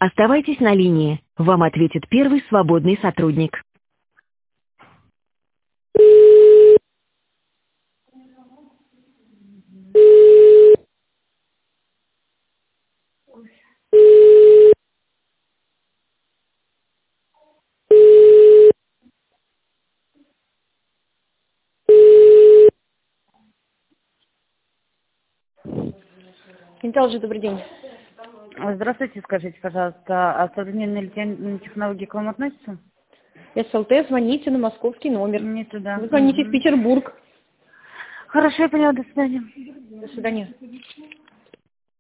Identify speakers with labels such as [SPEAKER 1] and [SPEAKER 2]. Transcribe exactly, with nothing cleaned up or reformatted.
[SPEAKER 1] Оставайтесь на линии. Вам ответит первый свободный сотрудник.
[SPEAKER 2] Интелджи, добрый день.
[SPEAKER 3] Здравствуйте, скажите, пожалуйста, а современные ли технологии к вам относятся?
[SPEAKER 2] СЛТ, звоните на московский номер.
[SPEAKER 3] Не туда.
[SPEAKER 2] Вы звоните
[SPEAKER 3] Угу.
[SPEAKER 2] в Петербург.
[SPEAKER 3] Хорошо, я поняла, до свидания.
[SPEAKER 2] До свидания.